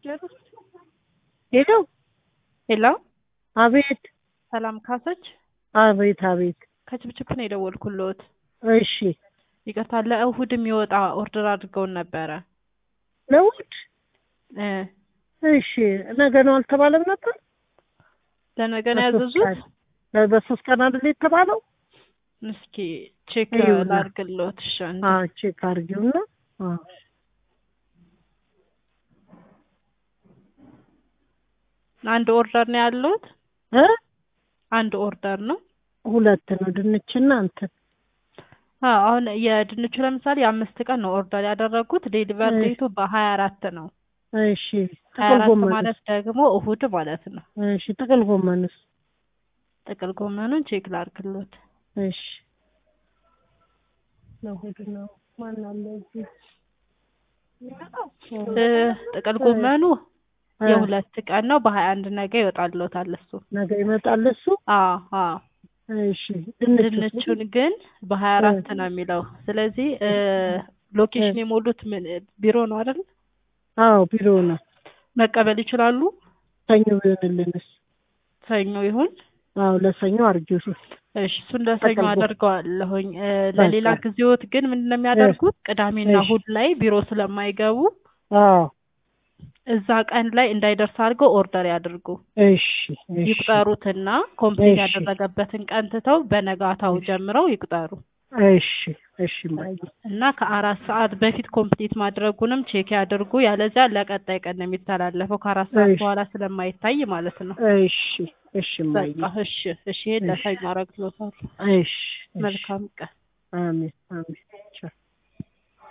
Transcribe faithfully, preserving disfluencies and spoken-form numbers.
ሄሎ ሄሎ አቤት ሰላም ካሰች አቤት አቤት ከችብችብ ነው የደወልኩልዎት። እሺ ይቅርታ ለእሁድ የሚወጣ ኦርደር አድርገውን ነበረ። ለእሁድ እ እሺ ነገ ነው አልተባለም ነበር? ለነገ ነው ያዘዙት? በሶስት ቀን አይደል የተባለው? እስኪ ቼክ ላድርግልዎት። እሺ አንዴ አዎ ቼክ አድርጊውና አዎ አንድ ኦርደር ነው ያሉት? እ አንድ ኦርደር ነው። ሁለት ነው ድንችና እንትን። አዎ አሁን የድንቹ ለምሳሌ አምስት ቀን ነው ኦርደር ያደረጉት። ዴሊቨር ዴቱ በሀያ አራት ነው። እሺ ሀያ ጥቅል አራት ጎመን ማለት ደግሞ እሁድ ማለት ነው። እሺ ጥቅል ጎመንስ? ጥቅል ጎመኑን ቼክ ላድርግልዎት። እሺ ለእሁድ ነው። ማን አለ እዚህ? እ ጥቅል ጎመኑ የሁለት ቀን ነው። በሀያ አንድ ነገ ይወጣልዎታል እሱ። ነገ ይመጣል እሱ? አዎ አዎ። እሺ ድንቹ ድንቹን ግን በሀያ አራት ነው የሚለው። ስለዚህ እ ሎኬሽን የሞሉት ምን ቢሮ ነው አይደል? አዎ ቢሮ ነው። መቀበል ይችላሉ? ሰኞ ይሆንልንስ? ሰኞ ይሁን? አዎ ለሰኞ አርጆሽ። እሺ እሱን ለሰኞ አደርገዋለሁኝ። ለሌላ ጊዜዎት ግን ምንድን ነው የሚያደርጉት? ቅዳሜና እሁድ ላይ ቢሮ ስለማይገቡ አዎ እዛ ቀን ላይ እንዳይደርስ አድርገው ኦርደር ያድርጉ። እሺ እሺ ይቁጠሩትና ኮምፕሊት ያደረገበትን ቀን ትተው በነጋታው ጀምረው ይቁጠሩ። እሺ እሺ ማይ እና ከአራት ሰዓት በፊት ኮምፕሊት ማድረጉንም ቼክ ያድርጉ። ያለዚያ ለቀጣይ ቀን ነው የሚተላለፈው ከአራት ሰዓት በኋላ ስለማይታይ ማለት ነው። እሺ እሺ ማይ እሺ እሺ ለሰኞ አደርግልዎታለሁ። እሺ መልካም ቀን። አሜን አሜን።